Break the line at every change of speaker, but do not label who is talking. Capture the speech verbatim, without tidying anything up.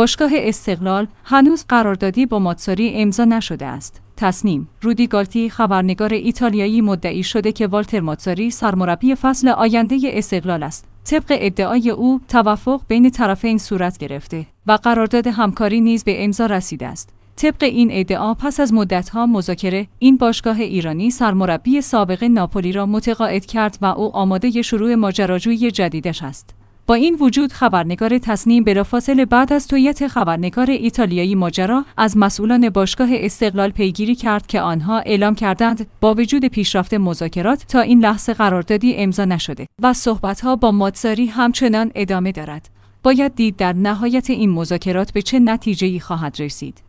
باشگاه استقلال هنوز قراردادی با ماتساری امضا نشده است. تصنیم: رودی گالتی خبرنگار ایتالیایی مدعی شده که والتر ماتساری سرمربی فصل آینده استقلال است. طبق ادعای او، توافق بین طرفین صورت گرفته و قرارداد همکاری نیز به امضا رسیده است. طبق این ادعا پس از مدت‌ها مذاکره، این باشگاه ایرانی سرمربی سابق ناپولی را متقاعد کرد و او آماده شروع ماجراجویی جدیدش است. با این وجود خبرنگار تصنیم بلافاصله بعد از توییت خبرنگار ایتالیایی ماجرا از مسئولان باشگاه استقلال پیگیری کرد که آنها اعلام کردند با وجود پیشرفت مذاکرات تا این لحظه قراردادی امضا نشده و صحبت‌ها با ماتساری همچنان ادامه دارد. باید دید در نهایت این مذاکرات به چه نتیجه‌ای خواهد رسید.